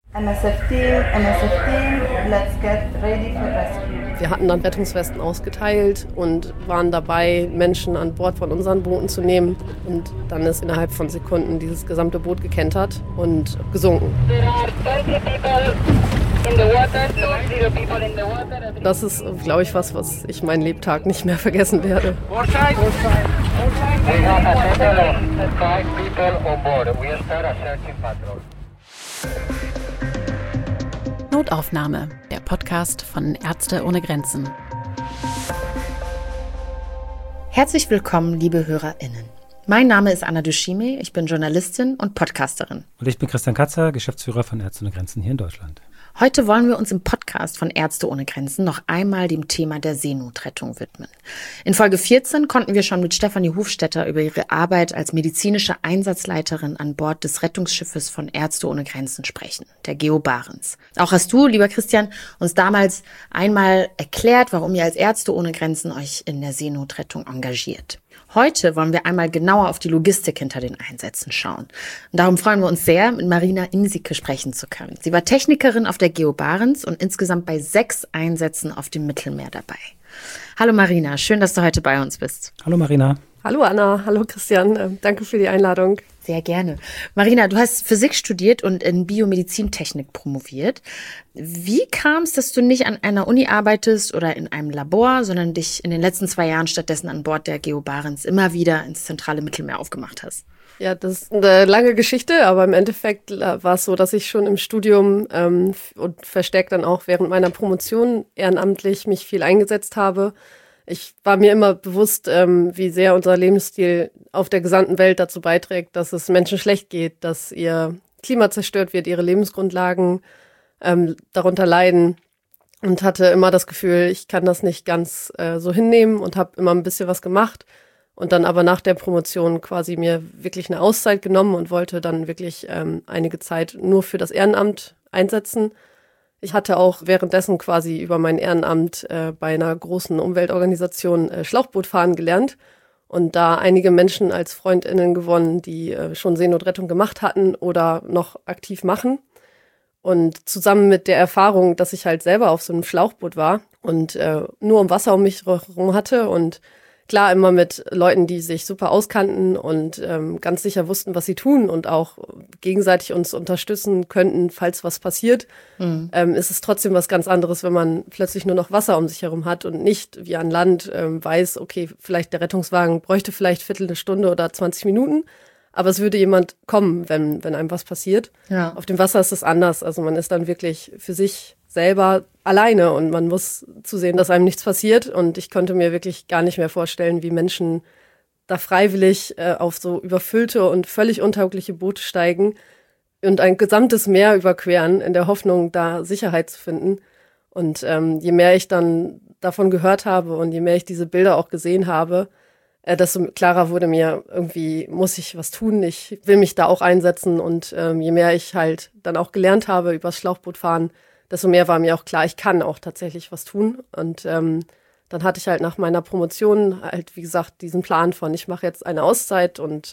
MSF Team, let's get ready for rescue. Wir hatten dann Rettungswesten ausgeteilt und waren dabei, Menschen an Bord von unseren Booten zu nehmen. Und dann ist innerhalb von Sekunden dieses gesamte Boot gekentert und gesunken. Das ist, glaube ich, was ich meinen Lebtag nicht mehr vergessen werde. Notaufnahme, der Podcast von Ärzte ohne Grenzen. Herzlich willkommen, liebe HörerInnen. Mein Name ist Anna Dushime, ich bin Journalistin und Podcasterin. Und ich bin Christian Katzer, Geschäftsführer von Ärzte ohne Grenzen hier in Deutschland. Heute wollen wir uns im Podcast von Ärzte ohne Grenzen noch einmal dem Thema der Seenotrettung widmen. In Folge 14 konnten wir schon mit Stefanie Hofstetter über ihre Arbeit als medizinische Einsatzleiterin an Bord des Rettungsschiffes von Ärzte ohne Grenzen sprechen, der Geo Barents. Auch hast du, lieber Christian, uns damals einmal erklärt, warum ihr als Ärzte ohne Grenzen euch in der Seenotrettung engagiert. Heute wollen wir einmal genauer auf die Logistik hinter den Einsätzen schauen. Und darum freuen wir uns sehr, mit Marina Insicke sprechen zu können. Sie war Technikerin auf der Geo Barents und insgesamt bei 6 Einsätzen auf dem Mittelmeer dabei. Hallo Marina, schön, dass du heute bei uns bist. Hallo Marina. Hallo Anna, hallo Christian, danke für die Einladung. Sehr gerne. Marina, du hast Physik studiert und in Biomedizintechnik promoviert. Wie kam es, dass du nicht an einer Uni arbeitest oder in einem Labor, sondern dich in den letzten 2 Jahren stattdessen an Bord der Geo Barents immer wieder ins zentrale Mittelmeer aufgemacht hast? Ja, das ist eine lange Geschichte, aber im Endeffekt war es so, dass ich schon im Studium und verstärkt dann auch während meiner Promotion ehrenamtlich mich viel eingesetzt habe. Ich war mir immer bewusst, wie sehr unser Lebensstil auf der gesamten Welt dazu beiträgt, dass es Menschen schlecht geht, dass ihr Klima zerstört wird, ihre Lebensgrundlagen darunter leiden und hatte immer das Gefühl, ich kann das nicht ganz so hinnehmen und habe immer ein bisschen was gemacht und dann aber nach der Promotion quasi mir wirklich eine Auszeit genommen und wollte dann wirklich einige Zeit nur für das Ehrenamt einsetzen. Ich hatte auch währenddessen quasi über mein Ehrenamt bei einer großen Umweltorganisation Schlauchbootfahren gelernt und da einige Menschen als FreundInnen gewonnen, die schon Seenotrettung gemacht hatten oder noch aktiv machen. Und zusammen mit der Erfahrung, dass ich halt selber auf so einem Schlauchboot war und nur Wasser um mich herum hatte und klar immer mit Leuten, die sich super auskannten und ganz sicher wussten, was sie tun und auch gegenseitig uns unterstützen könnten, falls was passiert, ist es trotzdem was ganz anderes, wenn man plötzlich nur noch Wasser um sich herum hat und nicht wie an Land weiß, okay, vielleicht der Rettungswagen bräuchte vielleicht Viertelstunde oder 20 Minuten, aber es würde jemand kommen, wenn einem was passiert. Ja. Auf dem Wasser ist es anders, also man ist dann wirklich für sich selber alleine und man muss zusehen, dass einem nichts passiert und ich konnte mir wirklich gar nicht mehr vorstellen, wie Menschen da freiwillig auf so überfüllte und völlig untaugliche Boote steigen und ein gesamtes Meer überqueren, in der Hoffnung, da Sicherheit zu finden. Und je mehr ich dann davon gehört habe und je mehr ich diese Bilder auch gesehen habe, desto klarer wurde mir, irgendwie muss ich was tun, ich will mich da auch einsetzen und je mehr ich halt dann auch gelernt habe übers Schlauchbootfahren, desto mehr war mir auch klar, ich kann auch tatsächlich was tun. Und dann hatte ich halt nach meiner Promotion halt, wie gesagt, diesen Plan von, ich mache jetzt eine Auszeit und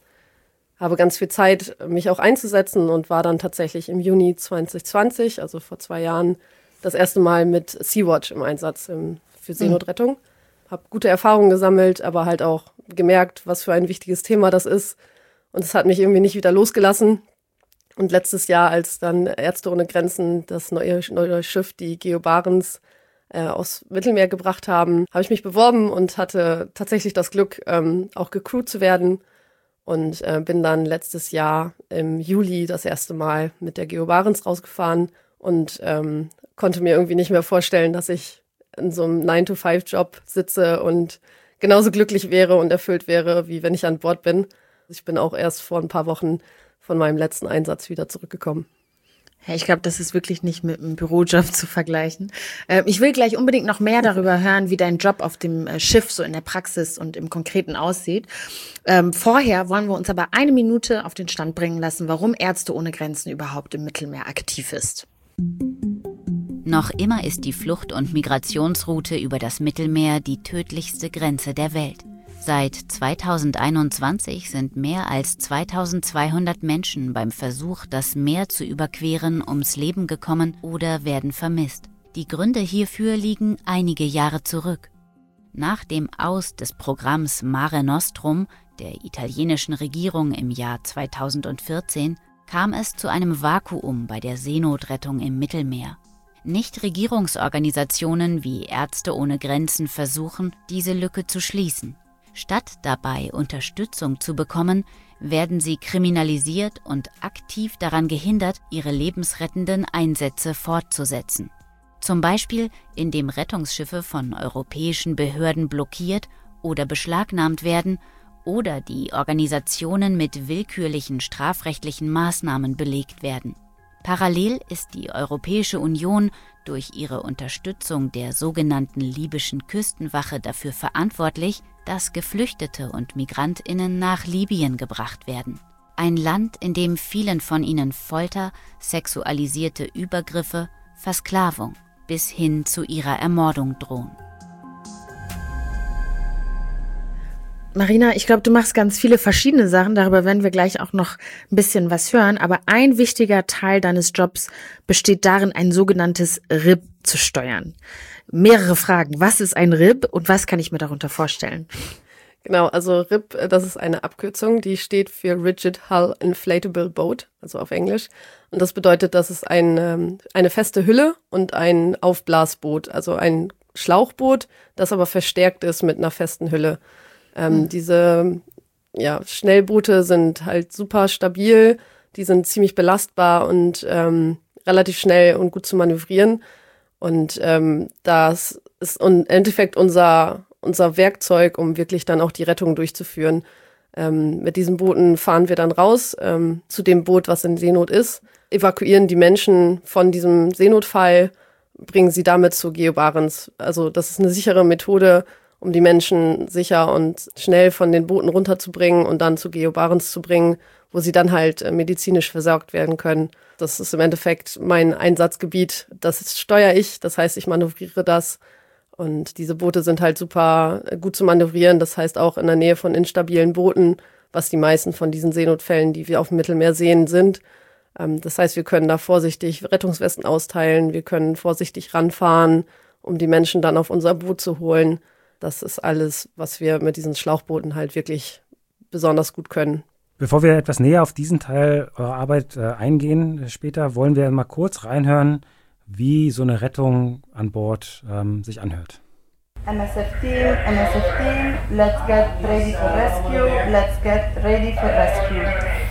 habe ganz viel Zeit, mich auch einzusetzen und war dann tatsächlich im Juni 2020, also vor 2 Jahren, das erste Mal mit Sea-Watch im Einsatz für Seenotrettung. Habe gute Erfahrungen gesammelt, aber halt auch gemerkt, was für ein wichtiges Thema das ist. Und es hat mich irgendwie nicht wieder losgelassen. Und letztes Jahr, als dann Ärzte ohne Grenzen das neue Schiff, die Geo Barents, aus Mittelmeer gebracht haben, habe ich mich beworben und hatte tatsächlich das Glück, auch gecrewt zu werden. Und bin dann letztes Jahr im Juli das erste Mal mit der Geo Barents rausgefahren und konnte mir irgendwie nicht mehr vorstellen, dass ich in so einem 9-to-5-Job sitze und genauso glücklich wäre und erfüllt wäre, wie wenn ich an Bord bin. Ich bin auch erst vor ein paar Wochen von meinem letzten Einsatz wieder zurückgekommen. Ja, ich glaube, das ist wirklich nicht mit einem Bürojob zu vergleichen. Ich will gleich unbedingt noch mehr darüber hören, wie dein Job auf dem Schiff so in der Praxis und im Konkreten aussieht. Vorher wollen wir uns aber 1 Minute auf den Stand bringen lassen, warum Ärzte ohne Grenzen überhaupt im Mittelmeer aktiv ist. Noch immer ist die Flucht- und Migrationsroute über das Mittelmeer die tödlichste Grenze der Welt. Seit 2021 sind mehr als 2200 Menschen beim Versuch, das Meer zu überqueren, ums Leben gekommen oder werden vermisst. Die Gründe hierfür liegen einige Jahre zurück. Nach dem Aus des Programms Mare Nostrum der italienischen Regierung im Jahr 2014 kam es zu einem Vakuum bei der Seenotrettung im Mittelmeer. Nichtregierungsorganisationen wie Ärzte ohne Grenzen versuchen, diese Lücke zu schließen. Statt dabei Unterstützung zu bekommen, werden sie kriminalisiert und aktiv daran gehindert, ihre lebensrettenden Einsätze fortzusetzen. Zum Beispiel, indem Rettungsschiffe von europäischen Behörden blockiert oder beschlagnahmt werden oder die Organisationen mit willkürlichen strafrechtlichen Maßnahmen belegt werden. Parallel ist die Europäische Union durch ihre Unterstützung der sogenannten libyschen Küstenwache dafür verantwortlich, dass Geflüchtete und MigrantInnen nach Libyen gebracht werden. Ein Land, in dem vielen von ihnen Folter, sexualisierte Übergriffe, Versklavung bis hin zu ihrer Ermordung drohen. Marina, ich glaube, du machst ganz viele verschiedene Sachen, darüber werden wir gleich auch noch ein bisschen was hören, aber ein wichtiger Teil deines Jobs besteht darin, ein sogenanntes RIB zu steuern. Mehrere Fragen. Was ist ein RIB und was kann ich mir darunter vorstellen? Genau, also RIB, das ist eine Abkürzung, die steht für Rigid Hull Inflatable Boat, also auf Englisch. Und das bedeutet, dass es eine feste Hülle und ein Aufblasboot, also ein Schlauchboot, das aber verstärkt ist mit einer festen Hülle. Diese Schnellboote sind halt super stabil, die sind ziemlich belastbar und relativ schnell und gut zu manövrieren. Und das ist im Endeffekt unser Werkzeug, um wirklich dann auch die Rettung durchzuführen. Mit diesen Booten fahren wir dann raus zu dem Boot, was in Seenot ist, evakuieren die Menschen von diesem Seenotfall, bringen sie damit zu Geobarents. Also das ist eine sichere Methode, um die Menschen sicher und schnell von den Booten runterzubringen und dann zu Geobarents zu bringen, wo sie dann halt medizinisch versorgt werden können. Das ist im Endeffekt mein Einsatzgebiet. Das steuere ich, das heißt, ich manövriere das. Und diese Boote sind halt super gut zu manövrieren. Das heißt auch in der Nähe von instabilen Booten, was die meisten von diesen Seenotfällen, die wir auf dem Mittelmeer sehen, sind. Das heißt, wir können da vorsichtig Rettungswesten austeilen, wir können vorsichtig ranfahren, um die Menschen dann auf unser Boot zu holen. Das ist alles, was wir mit diesen Schlauchbooten halt wirklich besonders gut können. Bevor wir etwas näher auf diesen Teil eurer Arbeit eingehen, später wollen wir mal kurz reinhören, wie so eine Rettung an Bord sich anhört. MSF Team, let's get ready for rescue, let's get ready for rescue.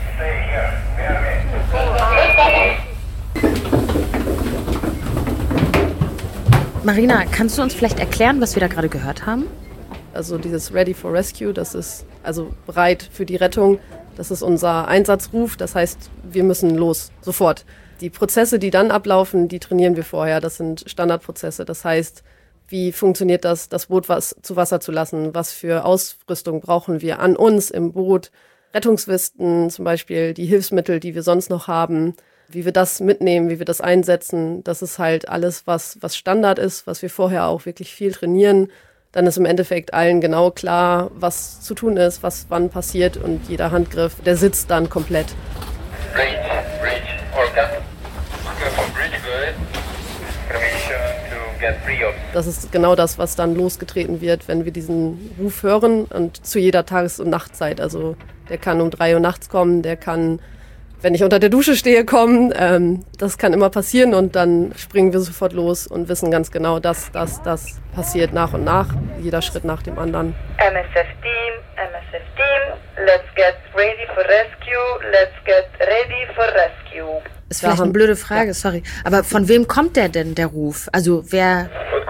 Marina, kannst du uns vielleicht erklären, was wir da gerade gehört haben? Also dieses Ready for Rescue, das ist also bereit für die Rettung. Das ist unser Einsatzruf, das heißt, wir müssen los, sofort. Die Prozesse, die dann ablaufen, die trainieren wir vorher. Das sind Standardprozesse. Das heißt, wie funktioniert das Boot zu Wasser zu lassen? Was für Ausrüstung brauchen wir an uns im Boot? Rettungswesten zum Beispiel, die Hilfsmittel, die wir sonst noch haben, wie wir das mitnehmen, wie wir das einsetzen. Das ist halt alles, was Standard ist, was wir vorher auch wirklich viel trainieren. Dann ist im Endeffekt allen genau klar, was zu tun ist, was wann passiert und jeder Handgriff, der sitzt dann komplett. Bridge, Orca. Bridge, good. Permission to get free of. Das ist genau das, was dann losgetreten wird, wenn wir diesen Ruf hören und zu jeder Tages- und Nachtzeit. Also der kann um 3 Uhr nachts kommen, der kann, wenn ich unter der Dusche stehe, kommen. Das kann immer passieren und dann springen wir sofort los und wissen ganz genau, dass das passiert nach und nach, jeder Schritt nach dem anderen. MSF Team, let's get ready for rescue, let's get ready for rescue. Ist vielleicht eine blöde Frage, sorry. Aber von wem kommt der Ruf? Also wer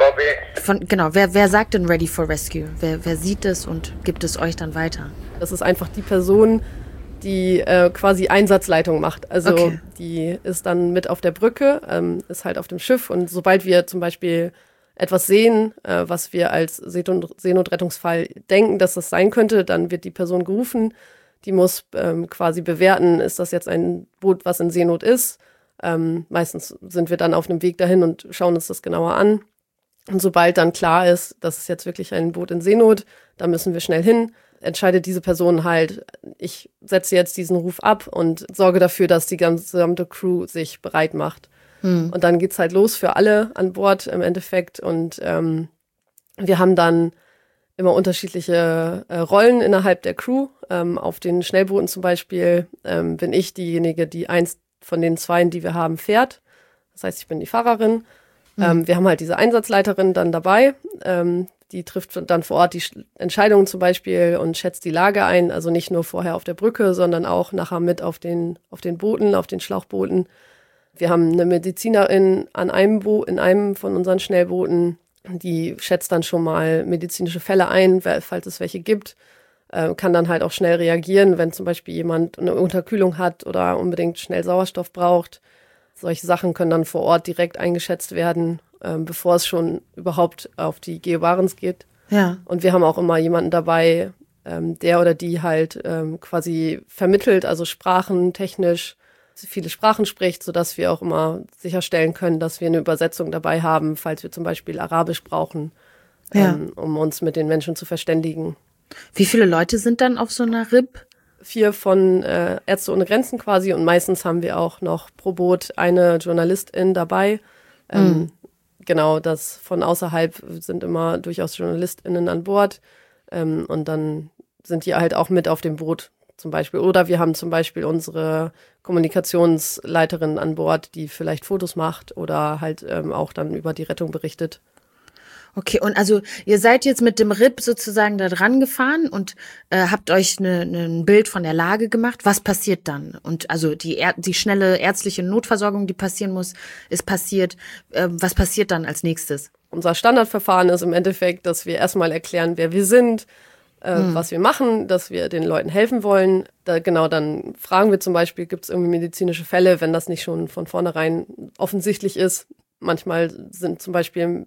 sagt denn Ready for Rescue? Wer sieht es und gibt es euch dann weiter? Das ist einfach die Person, die quasi Einsatzleitung macht. Also okay. Die ist dann mit auf der Brücke, ist halt auf dem Schiff und sobald wir zum Beispiel etwas sehen, was wir als Seenotrettungsfall denken, dass das sein könnte, dann wird die Person gerufen. Die muss quasi bewerten, ist das jetzt ein Boot, was in Seenot ist. Meistens sind wir dann auf einem Weg dahin und schauen uns das genauer an. Und sobald dann klar ist, das ist jetzt wirklich ein Boot in Seenot, da müssen wir schnell hin, entscheidet diese Person halt, ich setze jetzt diesen Ruf ab und sorge dafür, dass die gesamte Crew sich bereit macht. Und dann geht's halt los für alle an Bord im Endeffekt. Und wir haben dann immer unterschiedliche Rollen innerhalb der Crew. Auf den Schnellbooten zum Beispiel bin ich diejenige, die eins von den zweien, die wir haben, fährt. Das heißt, ich bin die Fahrerin. Wir haben halt diese Einsatzleiterin dann dabei. Die trifft dann vor Ort die Entscheidungen zum Beispiel und schätzt die Lage ein. Also nicht nur vorher auf der Brücke, sondern auch nachher mit auf den Booten, auf den Schlauchbooten. Wir haben eine Medizinerin in einem von unseren Schnellbooten, die schätzt dann schon mal medizinische Fälle ein, falls es welche gibt, kann dann halt auch schnell reagieren, wenn zum Beispiel jemand eine Unterkühlung hat oder unbedingt schnell Sauerstoff braucht. Solche Sachen können dann vor Ort direkt eingeschätzt werden, bevor es schon überhaupt auf die Geo Barents geht. Ja. Und wir haben auch immer jemanden dabei, der oder die halt quasi vermittelt, also sprachentechnisch viele Sprachen spricht, sodass wir auch immer sicherstellen können, dass wir eine Übersetzung dabei haben, falls wir zum Beispiel Arabisch brauchen, um uns mit den Menschen zu verständigen. Wie viele Leute sind dann auf so einer RIB? 4 von Ärzte ohne Grenzen quasi und meistens haben wir auch noch pro Boot eine Journalistin dabei. Genau, das von außerhalb sind immer durchaus JournalistInnen an Bord und dann sind die halt auch mit auf dem Boot zum Beispiel. Oder wir haben zum Beispiel unsere Kommunikationsleiterin an Bord, die vielleicht Fotos macht oder halt auch dann über die Rettung berichtet. Okay, und also ihr seid jetzt mit dem RIB sozusagen da dran gefahren und habt euch ein Bild von der Lage gemacht. Was passiert dann? Und also die schnelle ärztliche Notversorgung, die passieren muss, ist passiert. Was passiert dann als nächstes? Unser Standardverfahren ist im Endeffekt, dass wir erstmal erklären, wer wir sind, was wir machen, dass wir den Leuten helfen wollen. Dann fragen wir zum Beispiel, gibt es irgendwie medizinische Fälle, wenn das nicht schon von vornherein offensichtlich ist. Manchmal sind zum Beispiel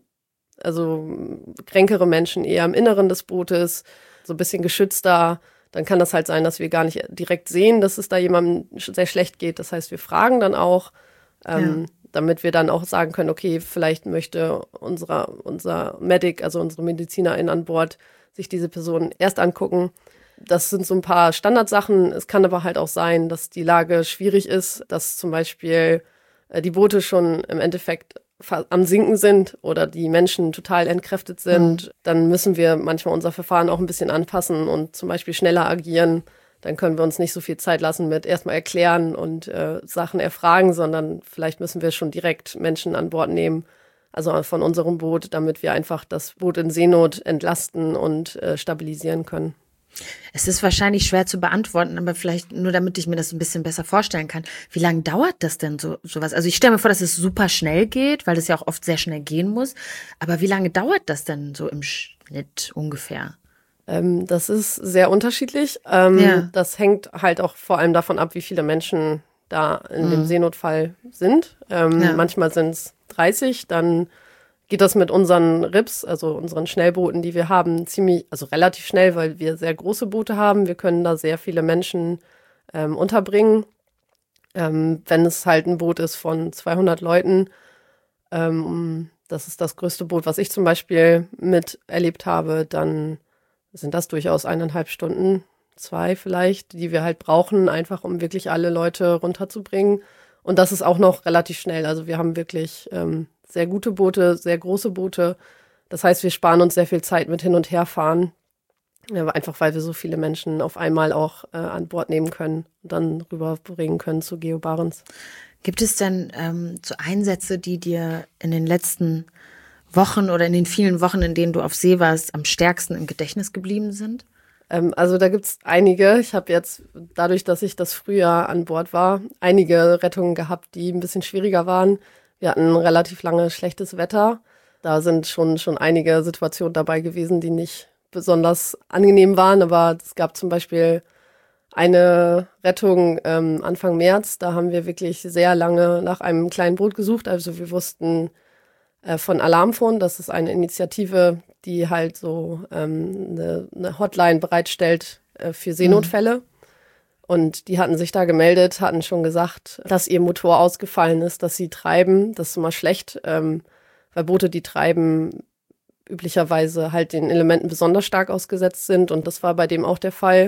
kränkere Menschen eher im Inneren des Bootes, so ein bisschen geschützter. Dann kann das halt sein, dass wir gar nicht direkt sehen, dass es da jemandem sehr schlecht geht. Das heißt, wir fragen dann auch, damit wir dann auch sagen können, okay, vielleicht möchte unser Medic, also unsere Medizinerin an Bord, sich diese Person erst angucken. Das sind so ein paar Standardsachen. Es kann aber halt auch sein, dass die Lage schwierig ist, dass zum Beispiel die Boote schon im Endeffekt am Sinken sind oder die Menschen total entkräftet sind. Dann müssen wir manchmal unser Verfahren auch ein bisschen anpassen und zum Beispiel schneller agieren. Dann können wir uns nicht so viel Zeit lassen mit erstmal erklären und Sachen erfragen, sondern vielleicht müssen wir schon direkt Menschen an Bord nehmen, also von unserem Boot, damit wir einfach das Boot in Seenot entlasten und stabilisieren können. Es ist wahrscheinlich schwer zu beantworten, aber vielleicht nur, damit ich mir das ein bisschen besser vorstellen kann. Wie lange dauert das denn sowas? Also ich stelle mir vor, dass es super schnell geht, weil es ja auch oft sehr schnell gehen muss. Aber wie lange dauert das denn so im Schnitt ungefähr? Das ist sehr unterschiedlich. Das hängt halt auch vor allem davon ab, wie viele Menschen da in dem Seenotfall sind. Manchmal sind es 30, dann geht das mit unseren RIBs, also unseren Schnellbooten, die wir haben, relativ schnell, weil wir sehr große Boote haben. Wir können da sehr viele Menschen unterbringen. Wenn es halt ein Boot ist von 200 Leuten, das ist das größte Boot, was ich zum Beispiel miterlebt habe, dann sind das durchaus 1,5 Stunden, 2 vielleicht, die wir halt brauchen, einfach um wirklich alle Leute runterzubringen. Und das ist auch noch relativ schnell. Also wir haben wirklich sehr gute Boote, sehr große Boote. Das heißt, wir sparen uns sehr viel Zeit mit Hin- und Herfahren, einfach weil wir so viele Menschen auf einmal auch an Bord nehmen können und dann rüberbringen können zu Geo Barents. Gibt es denn so Einsätze, die dir in den letzten Wochen oder in den vielen Wochen, in denen du auf See warst, am stärksten im Gedächtnis geblieben sind? Also da gibt's einige. Ich habe jetzt, dadurch, dass ich das Frühjahr an Bord war, einige Rettungen gehabt, die ein bisschen schwieriger waren. Wir hatten relativ lange schlechtes Wetter. Da sind schon einige Situationen dabei gewesen, die nicht besonders angenehm waren. Aber es gab zum Beispiel eine Rettung Anfang März. Da haben wir wirklich sehr lange nach einem kleinen Boot gesucht. Also wir wussten von Alarmphone, das ist eine Initiative, die halt so eine Hotline bereitstellt für Seenotfälle. Und die hatten sich da gemeldet, hatten schon gesagt, dass ihr Motor ausgefallen ist, dass sie treiben. Das ist immer schlecht, weil Boote, die treiben, üblicherweise halt den Elementen besonders stark ausgesetzt sind. Und das war bei dem auch der Fall.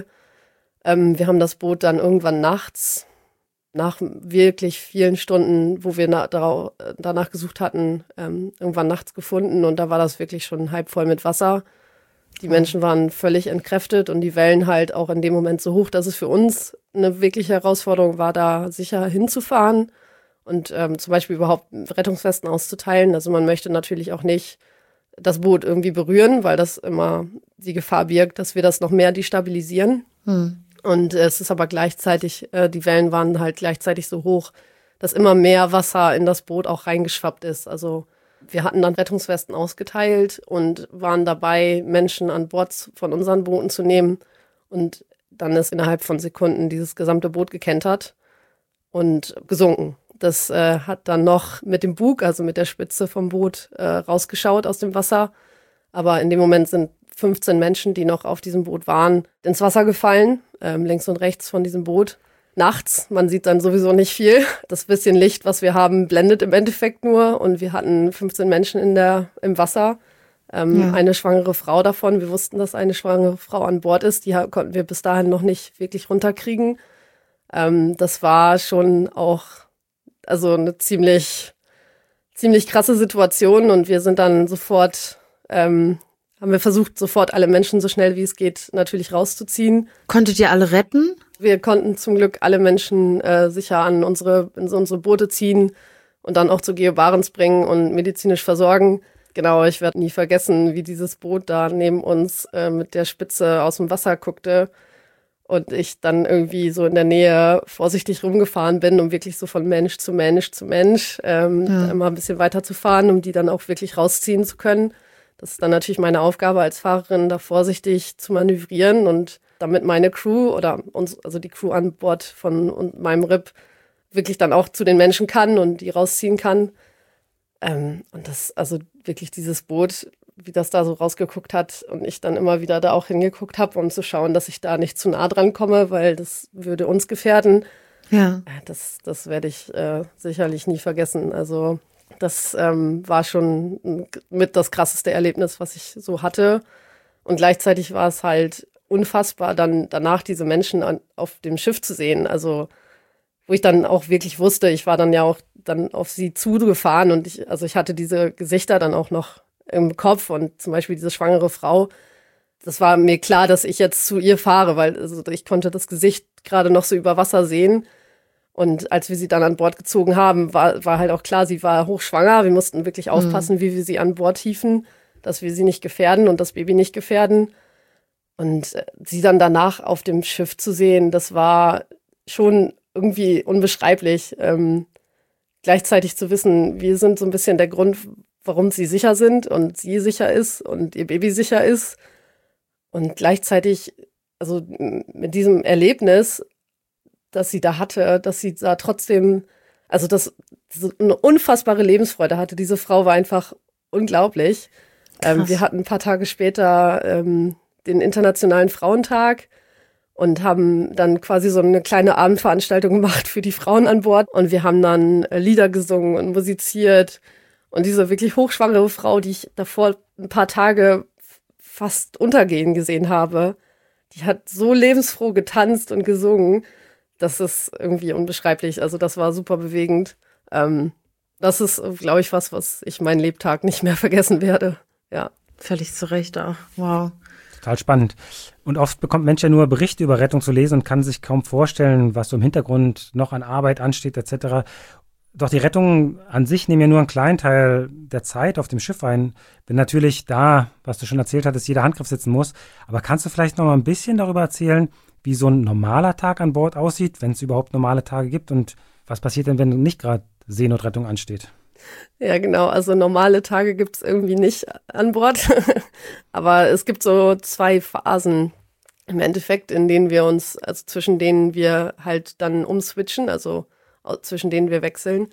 Wir haben das Boot dann irgendwann nachts, nach wirklich vielen Stunden, wo wir danach gesucht hatten, irgendwann nachts gefunden. Und da war das wirklich schon halb voll mit Wasser. Die Menschen waren völlig entkräftet und die Wellen halt auch in dem Moment so hoch, dass es für uns eine wirkliche Herausforderung war, da sicher hinzufahren und zum Beispiel überhaupt Rettungswesten auszuteilen. Also man möchte natürlich auch nicht das Boot irgendwie berühren, weil das immer die Gefahr birgt, dass wir das noch mehr destabilisieren. Und es ist aber gleichzeitig, die Wellen waren halt gleichzeitig so hoch, dass immer mehr Wasser in das Boot auch reingeschwappt ist. Also wir hatten dann Rettungswesten ausgeteilt und waren dabei, Menschen an Bord von unseren Booten zu nehmen. Und dann ist innerhalb von Sekunden dieses gesamte Boot gekentert und gesunken. Das hat dann noch mit dem Bug, also mit der Spitze vom Boot, rausgeschaut aus dem Wasser. Aber in dem Moment sind 15 Menschen, die noch auf diesem Boot waren, ins Wasser gefallen, links und rechts von diesem Boot. Nachts, man sieht dann sowieso nicht viel. Das bisschen Licht, was wir haben, blendet im Endeffekt nur. Und wir hatten 15 Menschen im Wasser. Eine schwangere Frau davon. Wir wussten, dass eine schwangere Frau an Bord ist. Die konnten wir bis dahin noch nicht wirklich runterkriegen. Das war schon auch also eine ziemlich krasse Situation. Und wir sind dann sofort, haben wir versucht, sofort alle Menschen so schnell wie es geht natürlich rauszuziehen. Konntet ihr alle retten? Wir konnten zum Glück alle Menschen sicher in unsere Boote ziehen und dann auch zu Geo Barents bringen und medizinisch versorgen. Genau, ich werde nie vergessen, wie dieses Boot da neben uns mit der Spitze aus dem Wasser guckte und ich dann irgendwie so in der Nähe vorsichtig rumgefahren bin, um wirklich so von Mensch zu Mensch zu Mensch immer ein bisschen weiter zu fahren, um die dann auch wirklich rausziehen zu können. Das ist dann natürlich meine Aufgabe als Fahrerin, da vorsichtig zu manövrieren und damit meine Crew oder also die Crew an Bord von meinem RIP wirklich dann auch zu den Menschen kann und die rausziehen kann. Und das, also wirklich dieses Boot, wie das da so rausgeguckt hat und ich dann immer wieder da auch hingeguckt habe, um zu schauen, dass ich da nicht zu nah dran komme, weil das würde uns gefährden. Ja. Das werde ich sicherlich nie vergessen. Also das war schon mit das krasseste Erlebnis, was ich so hatte. Und gleichzeitig war es halt unfassbar, dann danach diese Menschen auf dem Schiff zu sehen. Also wo ich dann auch wirklich wusste, ich war dann ja auch dann auf sie zugefahren und ich hatte diese Gesichter dann auch noch im Kopf und zum Beispiel diese schwangere Frau. Das war mir klar, dass ich jetzt zu ihr fahre, weil also ich konnte das Gesicht gerade noch so über Wasser sehen. Und als wir sie dann an Bord gezogen haben, war halt auch klar, sie war hochschwanger. Wir mussten wirklich aufpassen, wie wir sie an Bord hieven, dass wir sie nicht gefährden und das Baby nicht gefährden. Und sie dann danach auf dem Schiff zu sehen, das war schon irgendwie unbeschreiblich. Gleichzeitig zu wissen, wir sind so ein bisschen der Grund, warum sie sicher sind und sie sicher ist und ihr Baby sicher ist. Und gleichzeitig, also mit diesem Erlebnis, das sie da hatte, dass sie da trotzdem, also das so eine unfassbare Lebensfreude hatte. Diese Frau war einfach unglaublich. Wir hatten ein paar Tage später den Internationalen Frauentag und haben dann quasi so eine kleine Abendveranstaltung gemacht für die Frauen an Bord. Und wir haben dann Lieder gesungen und musiziert. Und diese wirklich hochschwangere Frau, die ich davor ein paar Tage fast untergehen gesehen habe, die hat so lebensfroh getanzt und gesungen. Das ist irgendwie unbeschreiblich. Also das war super bewegend. Das ist, glaube ich, was ich meinen Lebtag nicht mehr vergessen werde. Ja. Völlig zu Recht auch. Wow. Total spannend. Und oft bekommt Mensch ja nur Berichte über Rettung zu lesen und kann sich kaum vorstellen, was so im Hintergrund noch an Arbeit ansteht etc. Doch die Rettungen an sich nehmen ja nur einen kleinen Teil der Zeit auf dem Schiff ein. Wenn natürlich da, was du schon erzählt hattest, jeder Handgriff sitzen muss. Aber kannst du vielleicht noch mal ein bisschen darüber erzählen, wie so ein normaler Tag an Bord aussieht, wenn es überhaupt normale Tage gibt? Und was passiert denn, wenn nicht gerade Seenotrettung ansteht? Ja, genau. Also normale Tage gibt es irgendwie nicht an Bord. Aber es gibt so 2 Phasen im Endeffekt, in denen wir uns, also zwischen denen wir halt dann umswitchen, also zwischen denen wir wechseln.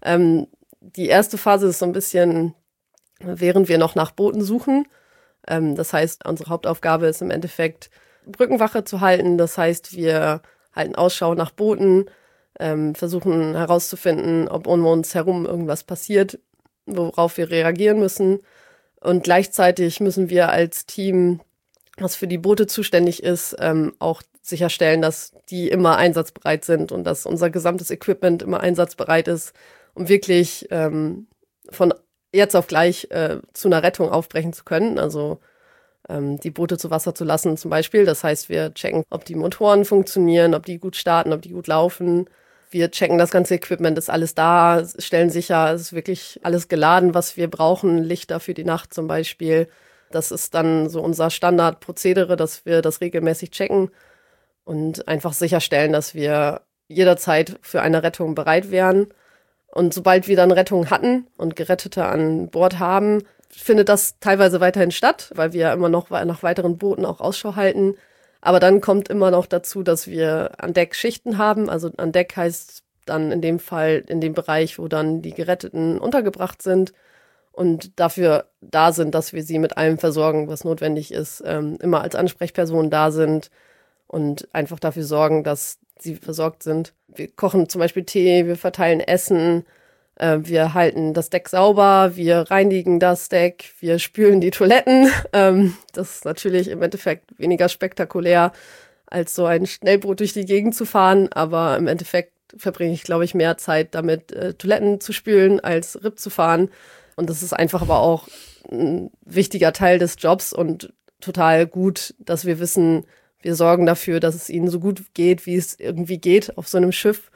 Die erste Phase ist so ein bisschen, während wir noch nach Booten suchen. Das heißt, unsere Hauptaufgabe ist im Endeffekt, Brückenwache zu halten. Das heißt, wir halten Ausschau nach Booten, versuchen herauszufinden, ob um uns herum irgendwas passiert, worauf wir reagieren müssen. Und gleichzeitig müssen wir als Team, was für die Boote zuständig ist, auch sicherstellen, dass die immer einsatzbereit sind und dass unser gesamtes Equipment immer einsatzbereit ist, um wirklich von jetzt auf gleich zu einer Rettung aufbrechen zu können. Also die Boote zu Wasser zu lassen zum Beispiel. Das heißt, wir checken, ob die Motoren funktionieren, ob die gut starten, ob die gut laufen. Wir checken das ganze Equipment, ist alles da, stellen sicher, es ist wirklich alles geladen, was wir brauchen, Lichter für die Nacht zum Beispiel. Das ist dann so unser Standardprozedere, dass wir das regelmäßig checken und einfach sicherstellen, dass wir jederzeit für eine Rettung bereit wären. Und sobald wir dann Rettung hatten und Gerettete an Bord haben, findet das teilweise weiterhin statt, weil wir immer noch nach weiteren Booten auch Ausschau halten. Aber dann kommt immer noch dazu, dass wir an Deck Schichten haben. Also an Deck heißt dann in dem Fall in dem Bereich, wo dann die Geretteten untergebracht sind und dafür da sind, dass wir sie mit allem versorgen, was notwendig ist, immer als Ansprechperson da sind und einfach dafür sorgen, dass sie versorgt sind. Wir kochen zum Beispiel Tee, wir verteilen Essen, wir halten das Deck sauber, wir reinigen das Deck, wir spülen die Toiletten. Das ist natürlich im Endeffekt weniger spektakulär, als so ein Schnellboot durch die Gegend zu fahren. Aber im Endeffekt verbringe ich, glaube ich, mehr Zeit damit, Toiletten zu spülen, als RIP zu fahren. Und das ist einfach aber auch ein wichtiger Teil des Jobs und total gut, dass wir wissen, wir sorgen dafür, dass es ihnen so gut geht, wie es irgendwie geht auf so einem Schiff.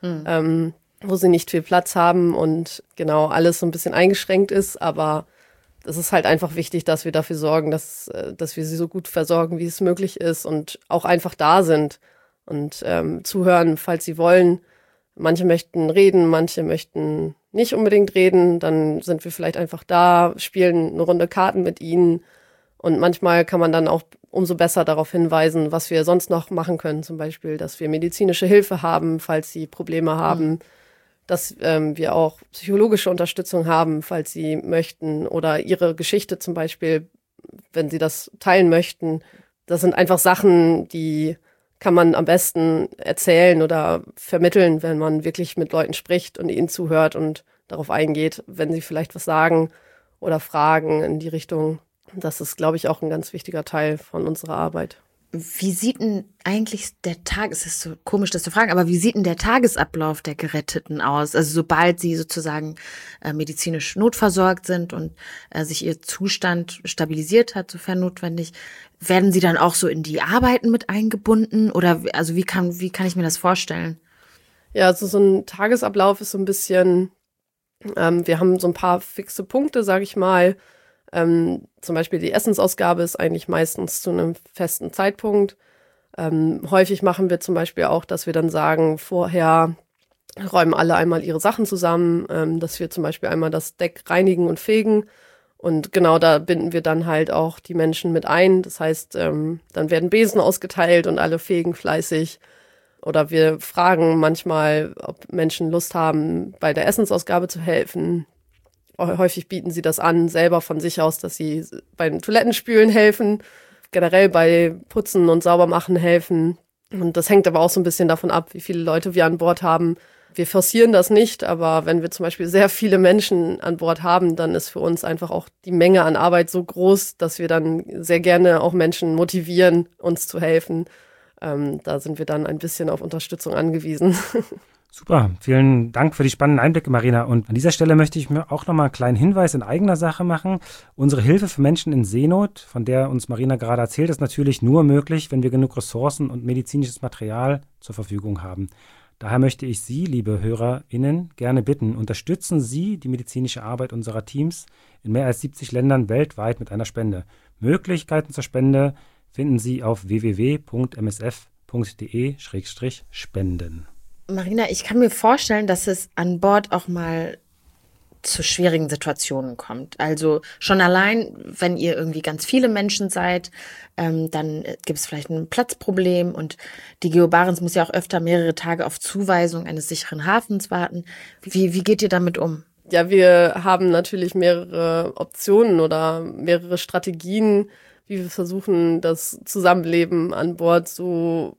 Wo sie nicht viel Platz haben und genau alles so ein bisschen eingeschränkt ist. Aber es ist halt einfach wichtig, dass wir dafür sorgen, dass wir sie so gut versorgen, wie es möglich ist und auch einfach da sind und zuhören, falls sie wollen. Manche möchten reden, manche möchten nicht unbedingt reden. Dann sind wir vielleicht einfach da, spielen eine Runde Karten mit ihnen. Und manchmal kann man dann auch umso besser darauf hinweisen, was wir sonst noch machen können. Zum Beispiel, dass wir medizinische Hilfe haben, falls sie Probleme haben. Dass wir auch psychologische Unterstützung haben, falls sie möchten. Oder ihre Geschichte zum Beispiel, wenn sie das teilen möchten. Das sind einfach Sachen, die kann man am besten erzählen oder vermitteln, wenn man wirklich mit Leuten spricht und ihnen zuhört und darauf eingeht, wenn sie vielleicht was sagen oder fragen in die Richtung. Das ist, glaube ich, auch ein ganz wichtiger Teil von unserer Arbeit. Wie sieht denn eigentlich der Tag, es ist so komisch, das zu fragen, aber wie sieht denn der Tagesablauf der Geretteten aus? Also sobald sie sozusagen medizinisch notversorgt sind und sich ihr Zustand stabilisiert hat, sofern notwendig, werden sie dann auch so in die Arbeiten mit eingebunden? Oder also wie kann ich mir das vorstellen? Ja, also so ein Tagesablauf ist so ein bisschen, wir haben so ein paar fixe Punkte, sage ich mal. Zum Beispiel die Essensausgabe ist eigentlich meistens zu einem festen Zeitpunkt. Häufig machen wir zum Beispiel auch, dass wir dann sagen, vorher räumen alle einmal ihre Sachen zusammen, dass wir zum Beispiel einmal das Deck reinigen und fegen. Und genau da binden wir dann halt auch die Menschen mit ein. Das heißt, dann werden Besen ausgeteilt und alle fegen fleißig. Oder wir fragen manchmal, ob Menschen Lust haben, bei der Essensausgabe zu helfen. Häufig bieten sie das an, selber von sich aus, dass sie bei den Toilettenspülen helfen, generell bei Putzen und Saubermachen helfen. Und das hängt aber auch so ein bisschen davon ab, wie viele Leute wir an Bord haben. Wir forcieren das nicht, aber wenn wir zum Beispiel sehr viele Menschen an Bord haben, dann ist für uns einfach auch die Menge an Arbeit so groß, dass wir dann sehr gerne auch Menschen motivieren, uns zu helfen. Da sind wir dann ein bisschen auf Unterstützung angewiesen. Super, vielen Dank für die spannenden Einblicke, Marina. Und an dieser Stelle möchte ich mir auch nochmal einen kleinen Hinweis in eigener Sache machen. Unsere Hilfe für Menschen in Seenot, von der uns Marina gerade erzählt, ist natürlich nur möglich, wenn wir genug Ressourcen und medizinisches Material zur Verfügung haben. Daher möchte ich Sie, liebe HörerInnen, gerne bitten, unterstützen Sie die medizinische Arbeit unserer Teams in mehr als 70 Ländern weltweit mit einer Spende. Möglichkeiten zur Spende finden Sie auf www.msf.de/spenden. Marina, ich kann mir vorstellen, dass es an Bord auch mal zu schwierigen Situationen kommt. Also schon allein, wenn ihr irgendwie ganz viele Menschen seid, dann gibt es vielleicht ein Platzproblem und die Geo Barents muss ja auch öfter mehrere Tage auf Zuweisung eines sicheren Hafens warten. Wie geht ihr damit um? Ja, wir haben natürlich mehrere Optionen oder mehrere Strategien, wie wir versuchen, das Zusammenleben an Bord so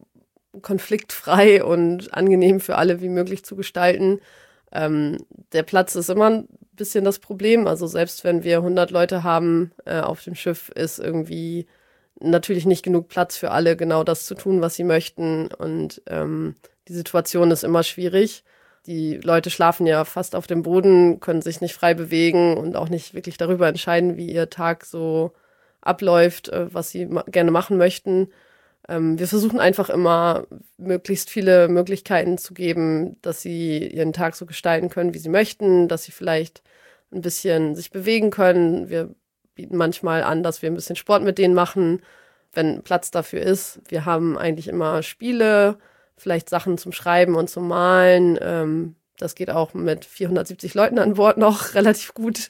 konfliktfrei und angenehm für alle wie möglich zu gestalten. Der Platz ist immer ein ein bisschen das Problem. Also selbst wenn wir 100 Leute haben auf dem Schiff, ist irgendwie natürlich nicht genug Platz für alle, genau das zu tun, was sie möchten. Und die Situation ist immer schwierig. Die Leute schlafen ja fast auf dem Boden, können sich nicht frei bewegen und auch nicht wirklich darüber entscheiden, wie ihr Tag so abläuft, was sie gerne machen möchten. Wir versuchen einfach immer, möglichst viele Möglichkeiten zu geben, dass sie ihren Tag so gestalten können, wie sie möchten, dass sie vielleicht ein bisschen sich bewegen können. Wir bieten manchmal an, dass wir ein bisschen Sport mit denen machen, wenn Platz dafür ist. Wir haben eigentlich immer Spiele, vielleicht Sachen zum Schreiben und zum Malen. Das geht auch mit 470 Leuten an Bord noch relativ gut.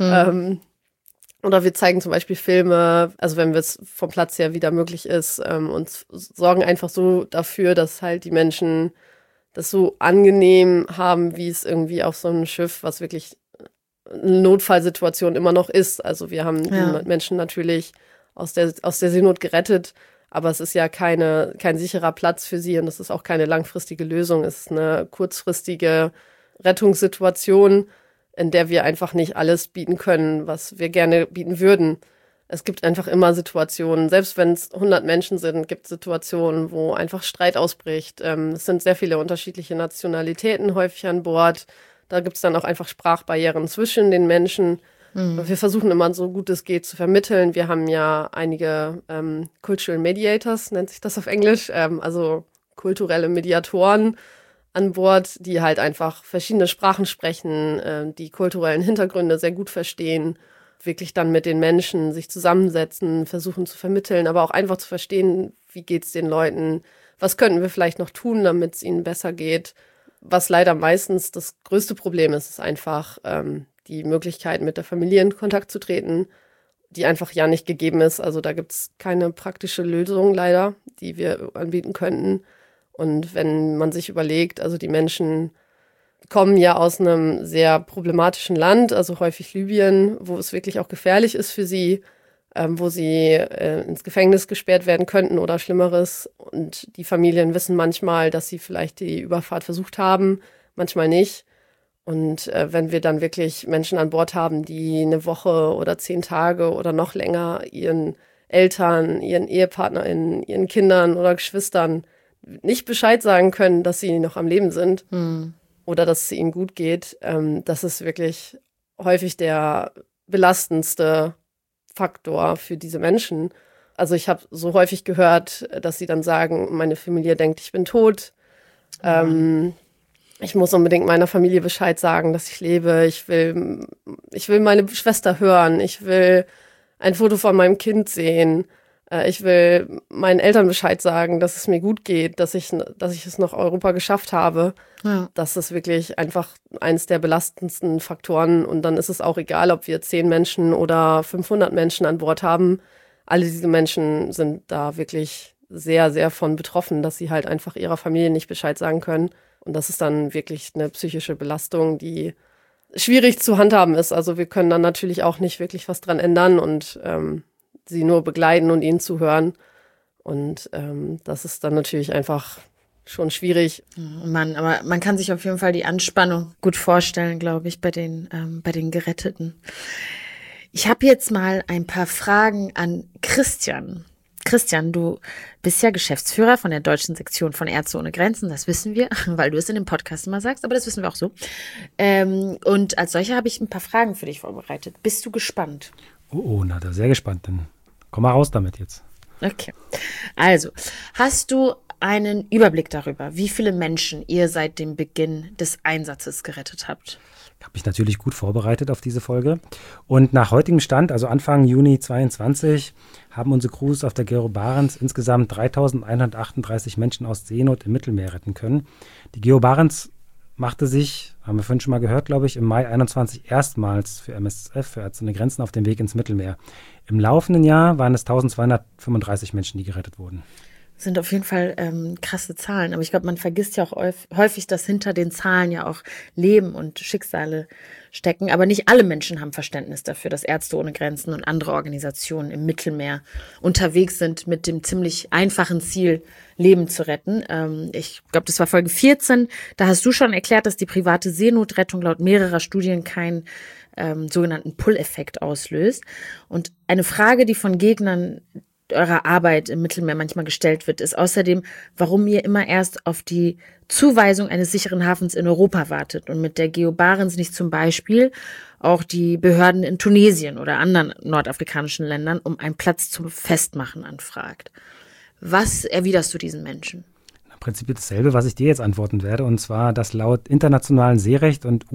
Oder wir zeigen zum Beispiel Filme, also wenn es vom Platz her wieder möglich ist, und sorgen einfach so dafür, dass halt die Menschen das so angenehm haben, wie es irgendwie auf so einem Schiff, was wirklich eine Notfallsituation immer noch ist. Also wir haben die Menschen natürlich aus der Seenot gerettet, aber es ist ja kein sicherer Platz für sie und es ist auch keine langfristige Lösung. Es ist eine kurzfristige Rettungssituation, in der wir einfach nicht alles bieten können, was wir gerne bieten würden. Es gibt einfach immer Situationen, selbst wenn es 100 Menschen sind, gibt es Situationen, wo einfach Streit ausbricht. Es sind sehr viele unterschiedliche Nationalitäten häufig an Bord. Da gibt es dann auch einfach Sprachbarrieren zwischen den Menschen. Wir versuchen immer so gut es geht zu vermitteln. Wir haben ja einige Cultural Mediators, nennt sich das auf Englisch, also kulturelle Mediatoren an Bord, die halt einfach verschiedene Sprachen sprechen, die kulturellen Hintergründe sehr gut verstehen, wirklich dann mit den Menschen sich zusammensetzen, versuchen zu vermitteln, aber auch einfach zu verstehen, wie geht's den Leuten, was könnten wir vielleicht noch tun, damit es ihnen besser geht. Was leider meistens das größte Problem ist, ist einfach die Möglichkeit, mit der Familie in Kontakt zu treten, die einfach ja nicht gegeben ist. Also da gibt's keine praktische Lösung leider, die wir anbieten könnten. Und wenn man sich überlegt, also die Menschen kommen ja aus einem sehr problematischen Land, also häufig Libyen, wo es wirklich auch gefährlich ist für sie, wo sie ins Gefängnis gesperrt werden könnten oder Schlimmeres. Und die Familien wissen manchmal, dass sie vielleicht die Überfahrt versucht haben, manchmal nicht. Und wenn wir dann wirklich Menschen an Bord haben, die eine Woche oder 10 Tage oder noch länger ihren Eltern, ihren EhepartnerInnen, ihren Kindern oder Geschwistern nicht Bescheid sagen können, dass sie noch am Leben sind oder dass es ihnen gut geht, das ist wirklich häufig der belastendste Faktor für diese Menschen. Also ich habe so häufig gehört, dass sie dann sagen, meine Familie denkt, ich bin tot. Ich muss unbedingt meiner Familie Bescheid sagen, dass ich lebe. Ich will meine Schwester hören. Ich will ein Foto von meinem Kind sehen. Ich will meinen Eltern Bescheid sagen, dass es mir gut geht, dass ich es nach Europa geschafft habe. Ja. Das ist wirklich einfach eines der belastendsten Faktoren. Und dann ist es auch egal, ob wir 10 Menschen oder 500 Menschen an Bord haben. Alle diese Menschen sind da wirklich sehr, sehr von betroffen, dass sie halt einfach ihrer Familie nicht Bescheid sagen können. Und das ist dann wirklich eine psychische Belastung, die schwierig zu handhaben ist. Also wir können dann natürlich auch nicht wirklich was dran ändern und sie nur begleiten und ihnen zuhören. Und das ist dann natürlich einfach schon schwierig. Aber man kann sich auf jeden Fall die Anspannung gut vorstellen, glaube ich, bei den Geretteten. Ich habe jetzt mal ein paar Fragen an Christian. Christian, du bist ja Geschäftsführer von der deutschen Sektion von Ärzte ohne Grenzen, das wissen wir, weil du es in dem Podcast immer sagst, aber das wissen wir auch so. Und als solcher habe ich ein paar Fragen für dich vorbereitet. Bist du gespannt? Oh, na, da sehr gespannt. Dann komm mal raus damit jetzt. Okay. Also, hast du einen Überblick darüber, wie viele Menschen ihr seit dem Beginn des Einsatzes gerettet habt? Ich habe mich natürlich gut vorbereitet auf diese Folge. Und nach heutigem Stand, also Anfang Juni 2022, haben unsere Crews auf der Gero Barents insgesamt 3.138 Menschen aus Seenot im Mittelmeer retten können. Die Gero Barents machte sich, haben wir vorhin schon mal gehört, glaube ich, im Mai 21 erstmals für MSF, für Ärzte ohne Grenzen, auf dem Weg ins Mittelmeer. Im laufenden Jahr waren es 1.235 Menschen, die gerettet wurden. Sind auf jeden Fall krasse Zahlen. Aber ich glaube, man vergisst ja auch häufig, dass hinter den Zahlen ja auch Leben und Schicksale stecken. Aber nicht alle Menschen haben Verständnis dafür, dass Ärzte ohne Grenzen und andere Organisationen im Mittelmeer unterwegs sind mit dem ziemlich einfachen Ziel, Leben zu retten. Ich glaube, das war Folge 14. Da hast du schon erklärt, dass die private Seenotrettung laut mehrerer Studien keinen sogenannten Pull-Effekt auslöst. Und eine Frage, die von Gegnern eurer Arbeit im Mittelmeer manchmal gestellt wird, ist außerdem, warum ihr immer erst auf die Zuweisung eines sicheren Hafens in Europa wartet und mit der Geo Barents nicht zum Beispiel auch die Behörden in Tunesien oder anderen nordafrikanischen Ländern um einen Platz zum Festmachen anfragt. Was erwiderst du diesen Menschen? Im Prinzip dasselbe, was ich dir jetzt antworten werde, und zwar, dass laut internationalem Seerecht und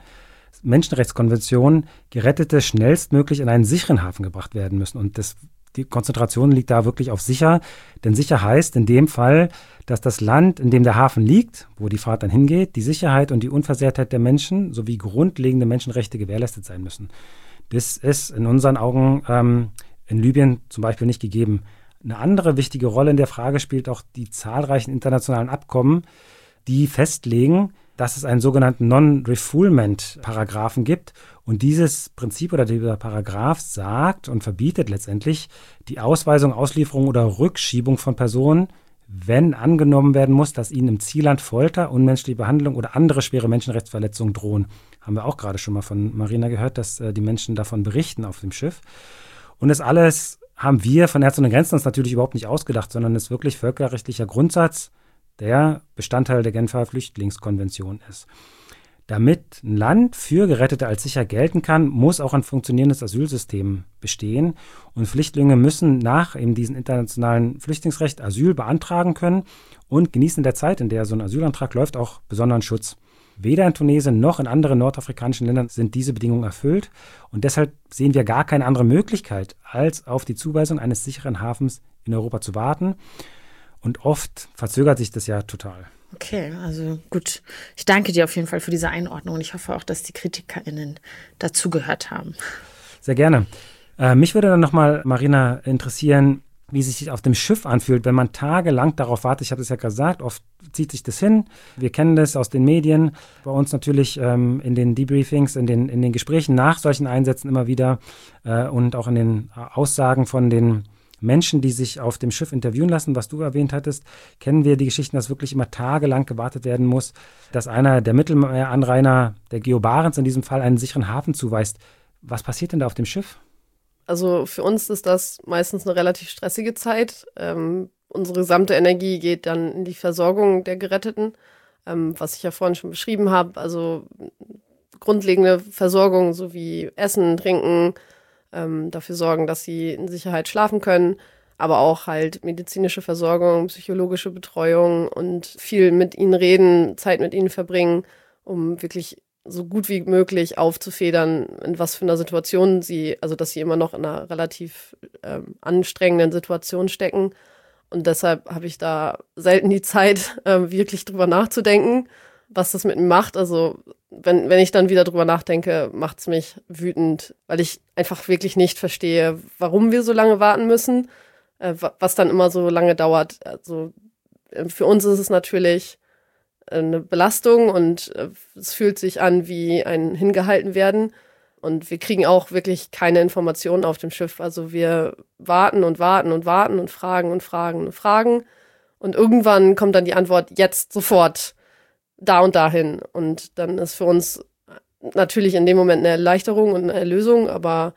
UN-Menschenrechtskonvention Gerettete schnellstmöglich in einen sicheren Hafen gebracht werden müssen. Und die Konzentration liegt da wirklich auf sicher, denn sicher heißt in dem Fall, dass das Land, in dem der Hafen liegt, wo die Fahrt dann hingeht, die Sicherheit und die Unversehrtheit der Menschen sowie grundlegende Menschenrechte gewährleistet sein müssen. Das ist in unseren Augen in Libyen zum Beispiel nicht gegeben. Eine andere wichtige Rolle in der Frage spielt auch die zahlreichen internationalen Abkommen, die festlegen, dass es einen sogenannten Non-Refoulement-Paragraphen gibt. Und dieses Prinzip oder dieser Paragraph sagt und verbietet letztendlich die Ausweisung, Auslieferung oder Rückschiebung von Personen, wenn angenommen werden muss, dass ihnen im Zielland Folter, unmenschliche Behandlung oder andere schwere Menschenrechtsverletzungen drohen. Haben wir auch gerade schon mal von Marina gehört, dass die Menschen davon berichten auf dem Schiff. Und das alles haben wir von Ärzte ohne Grenzen uns natürlich überhaupt nicht ausgedacht, sondern ist wirklich völkerrechtlicher Grundsatz, der Bestandteil der Genfer Flüchtlingskonvention ist. Damit ein Land für Gerettete als sicher gelten kann, muss auch ein funktionierendes Asylsystem bestehen. Und Flüchtlinge müssen nach eben diesem internationalen Flüchtlingsrecht Asyl beantragen können und genießen in der Zeit, in der so ein Asylantrag läuft, auch besonderen Schutz. Weder in Tunesien noch in anderen nordafrikanischen Ländern sind diese Bedingungen erfüllt. Und deshalb sehen wir gar keine andere Möglichkeit, als auf die Zuweisung eines sicheren Hafens in Europa zu warten. Und oft verzögert sich das ja total. Okay, also gut. Ich danke dir auf jeden Fall für diese Einordnung und ich hoffe auch, dass die KritikerInnen dazugehört haben. Sehr gerne. Mich würde dann nochmal, Marina, interessieren, wie sich das auf dem Schiff anfühlt, wenn man tagelang darauf wartet. Ich habe es ja gesagt, oft zieht sich das hin. Wir kennen das aus den Medien, bei uns natürlich in den Debriefings, in den Gesprächen nach solchen Einsätzen immer wieder und auch in den Aussagen von den Menschen, die sich auf dem Schiff interviewen lassen, was du erwähnt hattest, kennen wir die Geschichten, dass wirklich immer tagelang gewartet werden muss, dass einer der Mittelmeeranrainer, der Geo Barents in diesem Fall, einen sicheren Hafen zuweist. Was passiert denn da auf dem Schiff? Also für uns ist das meistens eine relativ stressige Zeit. Unsere gesamte Energie geht dann in die Versorgung der Geretteten, was ich ja vorhin schon beschrieben habe. Also grundlegende Versorgung sowie Essen, Trinken, dafür sorgen, dass sie in Sicherheit schlafen können, aber auch halt medizinische Versorgung, psychologische Betreuung und viel mit ihnen reden, Zeit mit ihnen verbringen, um wirklich so gut wie möglich aufzufedern, in was für einer Situation dass sie immer noch in einer relativ anstrengenden Situation stecken. Und deshalb habe ich da selten die Zeit, wirklich drüber nachzudenken, was das mit mir macht. Also wenn ich dann wieder drüber nachdenke, macht es mich wütend, weil ich einfach wirklich nicht verstehe, warum wir so lange warten müssen, was dann immer so lange dauert. Also für uns ist es natürlich eine Belastung und es fühlt sich an wie ein Hingehalten werden. Und wir kriegen auch wirklich keine Informationen auf dem Schiff. Also wir warten und warten und warten und fragen und fragen und fragen. Und irgendwann kommt dann die Antwort, jetzt, sofort, da und dahin. Und dann ist für uns natürlich in dem Moment eine Erleichterung und eine Erlösung, aber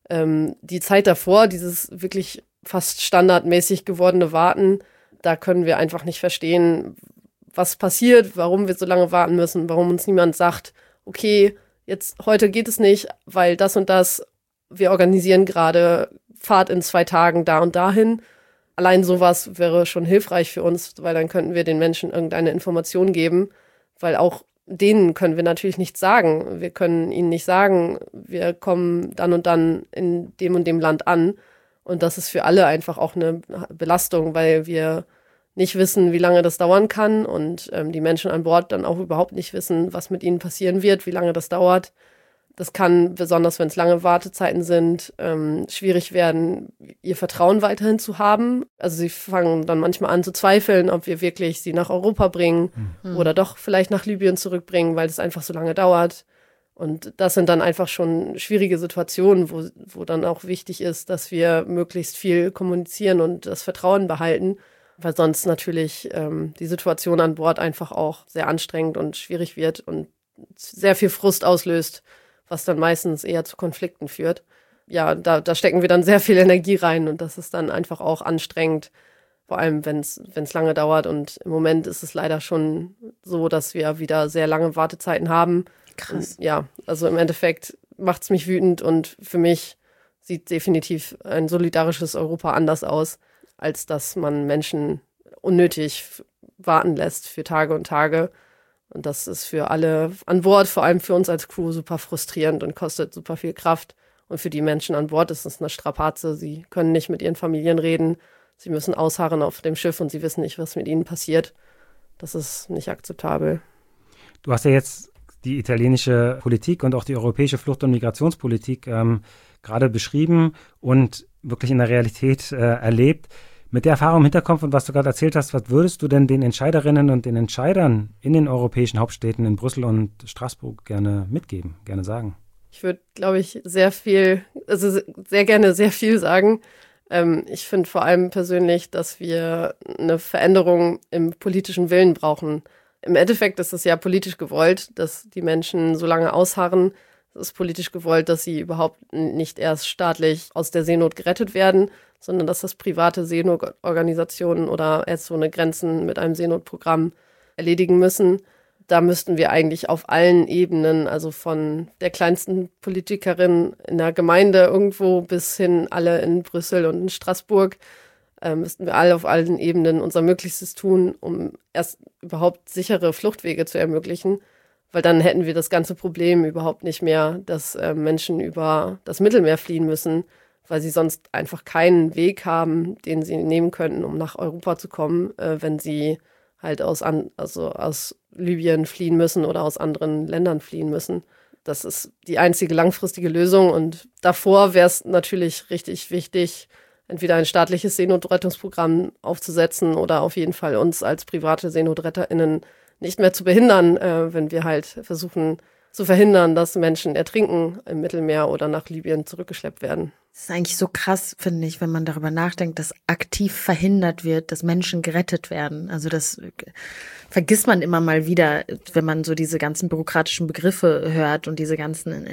die Zeit davor, dieses wirklich fast standardmäßig gewordene Warten, da können wir einfach nicht verstehen, was passiert, warum wir so lange warten müssen, warum uns niemand sagt, okay, jetzt heute geht es nicht, weil das und das, wir organisieren gerade Fahrt in 2 Tagen da und dahin. Allein sowas wäre schon hilfreich für uns, weil dann könnten wir den Menschen irgendeine Information geben, weil auch denen können wir natürlich nichts sagen. Wir können ihnen nicht sagen, wir kommen dann und dann in dem und dem Land an. Und das ist für alle einfach auch eine Belastung, weil wir nicht wissen, wie lange das dauern kann und die Menschen an Bord dann auch überhaupt nicht wissen, was mit ihnen passieren wird, wie lange das dauert. Das kann, besonders wenn es lange Wartezeiten sind, schwierig werden, ihr Vertrauen weiterhin zu haben. Also sie fangen dann manchmal an zu zweifeln, ob wir wirklich sie nach Europa bringen oder doch vielleicht nach Libyen zurückbringen, weil es einfach so lange dauert. Und das sind dann einfach schon schwierige Situationen, wo dann auch wichtig ist, dass wir möglichst viel kommunizieren und das Vertrauen behalten, weil sonst natürlich die Situation an Bord einfach auch sehr anstrengend und schwierig wird und sehr viel Frust auslöst, was dann meistens eher zu Konflikten führt. Ja, da stecken wir dann sehr viel Energie rein und das ist dann einfach auch anstrengend, vor allem wenn es lange dauert. Und im Moment ist es leider schon so, dass wir wieder sehr lange Wartezeiten haben. Krass. Und ja, also im Endeffekt macht es mich wütend und für mich sieht definitiv ein solidarisches Europa anders aus, als dass man Menschen unnötig warten lässt für Tage und Tage. Und das ist für alle an Bord, vor allem für uns als Crew, super frustrierend und kostet super viel Kraft. Und für die Menschen an Bord ist es eine Strapaze. Sie können nicht mit ihren Familien reden. Sie müssen ausharren auf dem Schiff und sie wissen nicht, was mit ihnen passiert. Das ist nicht akzeptabel. Du hast ja jetzt die italienische Politik und auch die europäische Flucht- und Migrationspolitik gerade beschrieben und wirklich in der Realität erlebt. Mit der Erfahrung im Hinterkopf und was du gerade erzählt hast, was würdest du denn den Entscheiderinnen und den Entscheidern in den europäischen Hauptstädten in Brüssel und Straßburg gerne mitgeben, gerne sagen? Ich würde, glaube ich, sehr gerne sehr viel sagen. Ich finde vor allem persönlich, dass wir eine Veränderung im politischen Willen brauchen. Im Endeffekt ist es ja politisch gewollt, dass die Menschen so lange ausharren. Es ist politisch gewollt, dass sie überhaupt nicht erst staatlich aus der Seenot gerettet werden, sondern dass das private Seenotorganisationen oder Ärzte ohne Grenzen mit einem Seenotprogramm erledigen müssen. Da müssten wir eigentlich auf allen Ebenen, also von der kleinsten Politikerin in der Gemeinde irgendwo bis hin alle in Brüssel und in Straßburg, müssten wir alle auf allen Ebenen unser Möglichstes tun, um erst überhaupt sichere Fluchtwege zu ermöglichen. Weil dann hätten wir das ganze Problem überhaupt nicht mehr, dass Menschen über das Mittelmeer fliehen müssen, weil sie sonst einfach keinen Weg haben, den sie nehmen könnten, um nach Europa zu kommen, wenn sie halt aus Libyen fliehen müssen oder aus anderen Ländern fliehen müssen. Das ist die einzige langfristige Lösung. Und davor wäre es natürlich richtig wichtig, entweder ein staatliches Seenotrettungsprogramm aufzusetzen oder auf jeden Fall uns als private SeenotretterInnen nicht mehr zu behindern, wenn wir halt versuchen zu verhindern, dass Menschen ertrinken im Mittelmeer oder nach Libyen zurückgeschleppt werden. Das ist eigentlich so krass, finde ich, wenn man darüber nachdenkt, dass aktiv verhindert wird, dass Menschen gerettet werden. Also das vergisst man immer mal wieder, wenn man so diese ganzen bürokratischen Begriffe hört und diese ganzen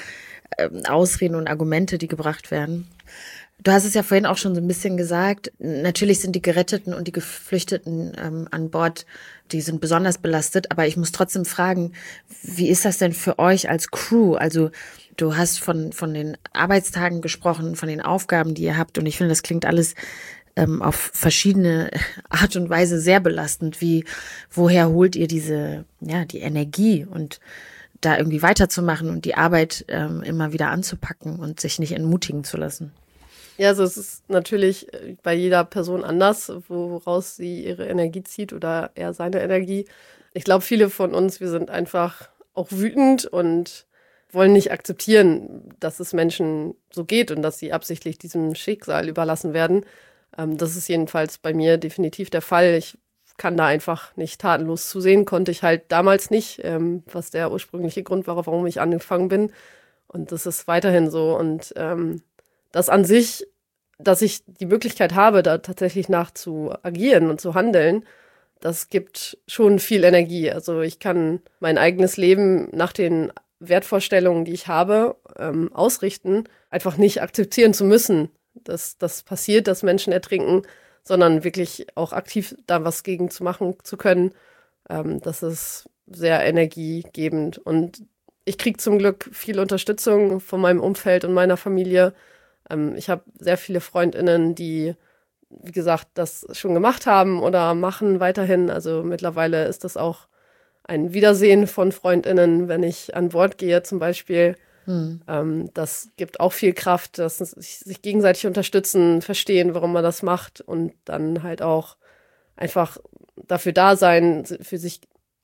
Ausreden und Argumente, die gebracht werden. Du hast es ja vorhin auch schon so ein bisschen gesagt, natürlich sind die Geretteten und die Geflüchteten an Bord, die sind besonders belastet, aber ich muss trotzdem fragen, wie ist das denn für euch als Crew? Also du hast von den Arbeitstagen gesprochen, von den Aufgaben, die ihr habt und ich finde, das klingt alles auf verschiedene Art und Weise sehr belastend. Woher holt ihr die Energie und da irgendwie weiterzumachen und die Arbeit immer wieder anzupacken und sich nicht entmutigen zu lassen? Ja, also es ist natürlich bei jeder Person anders, woraus sie ihre Energie zieht oder er seine Energie. Ich glaube, viele von uns, wir sind einfach auch wütend und wollen nicht akzeptieren, dass es Menschen so geht und dass sie absichtlich diesem Schicksal überlassen werden. Das ist jedenfalls bei mir definitiv der Fall. Ich kann da einfach nicht tatenlos zusehen, konnte ich halt damals nicht, was der ursprüngliche Grund war, warum ich angefangen bin. Und das ist weiterhin so. Und das an sich, dass ich die Möglichkeit habe, da tatsächlich nach zu agieren und zu handeln, das gibt schon viel Energie. Also ich kann mein eigenes Leben nach den Wertvorstellungen, die ich habe, ausrichten, einfach nicht akzeptieren zu müssen, dass das passiert, dass Menschen ertrinken, sondern wirklich auch aktiv da was gegen zu machen zu können. Das ist sehr energiegebend. Und ich kriege zum Glück viel Unterstützung von meinem Umfeld und meiner Familie. Ich habe sehr viele FreundInnen, die, wie gesagt, das schon gemacht haben oder machen weiterhin. Also mittlerweile ist das auch ein Wiedersehen von FreundInnen, wenn ich an Bord gehe zum Beispiel. Das gibt auch viel Kraft, dass sich gegenseitig unterstützen, verstehen, warum man das macht und dann halt auch einfach dafür da sein, für sich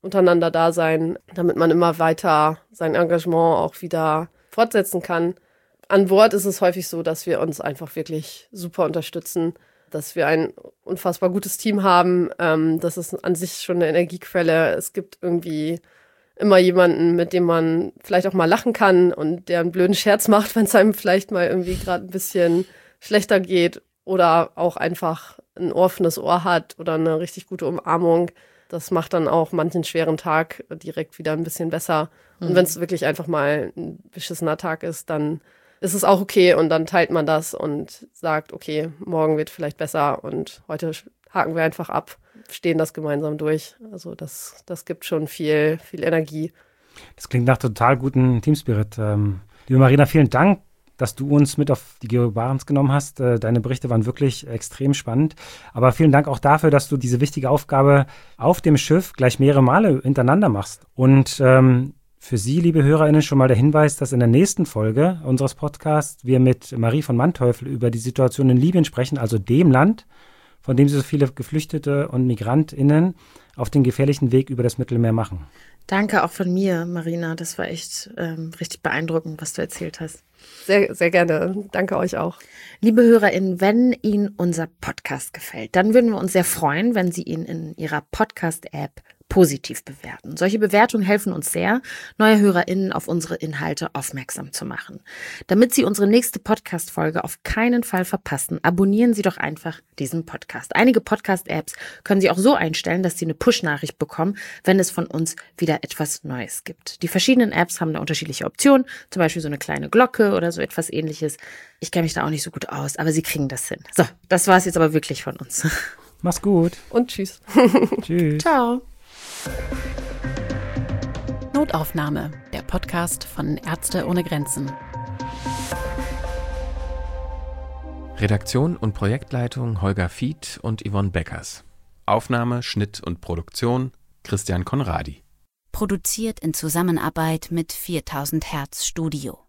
untereinander da sein, damit man immer weiter sein Engagement auch wieder fortsetzen kann. An Bord ist es häufig so, dass wir uns einfach wirklich super unterstützen, dass wir ein unfassbar gutes Team haben. Das ist an sich schon eine Energiequelle. Es gibt irgendwie immer jemanden, mit dem man vielleicht auch mal lachen kann und der einen blöden Scherz macht, wenn es einem vielleicht mal irgendwie gerade ein bisschen schlechter geht oder auch einfach ein offenes Ohr hat oder eine richtig gute Umarmung. Das macht dann auch manchen schweren Tag direkt wieder ein bisschen besser. Und wenn es wirklich einfach mal ein beschissener Tag ist, dann ist es auch okay und dann teilt man das und sagt, okay, morgen wird vielleicht besser und heute haken wir einfach ab, stehen das gemeinsam durch. Also das gibt schon viel Energie. Das klingt nach total guten Teamspirit. Liebe Marina, vielen Dank, dass du uns mit auf die Georg Barents genommen hast. Deine Berichte waren wirklich extrem spannend. Aber vielen Dank auch dafür, dass du diese wichtige Aufgabe auf dem Schiff gleich mehrere Male hintereinander machst. Und für Sie, liebe HörerInnen, schon mal der Hinweis, dass in der nächsten Folge unseres Podcasts wir mit Marie von Manteuffel über die Situation in Libyen sprechen, also dem Land, von dem so viele Geflüchtete und MigrantInnen auf den gefährlichen Weg über das Mittelmeer machen. Danke auch von mir, Marina. Das war echt richtig beeindruckend, was du erzählt hast. Sehr, sehr gerne. Danke euch auch. Liebe HörerInnen, wenn Ihnen unser Podcast gefällt, dann würden wir uns sehr freuen, wenn Sie ihn in Ihrer Podcast-App positiv bewerten. Solche Bewertungen helfen uns sehr, neue HörerInnen auf unsere Inhalte aufmerksam zu machen. Damit Sie unsere nächste Podcast-Folge auf keinen Fall verpassen, abonnieren Sie doch einfach diesen Podcast. Einige Podcast-Apps können Sie auch so einstellen, dass Sie eine Push-Nachricht bekommen, wenn es von uns wieder etwas Neues gibt. Die verschiedenen Apps haben da unterschiedliche Optionen, zum Beispiel so eine kleine Glocke oder so etwas Ähnliches. Ich kenne mich da auch nicht so gut aus, aber Sie kriegen das hin. So, das war es jetzt aber wirklich von uns. Mach's gut. Und tschüss. Tschüss. Ciao. Notaufnahme, der Podcast von Ärzte ohne Grenzen. Redaktion und Projektleitung Holger Fied und Yvonne Beckers. Aufnahme, Schnitt und Produktion Christian Conradi. Produziert in Zusammenarbeit mit 4000 Hertz Studio.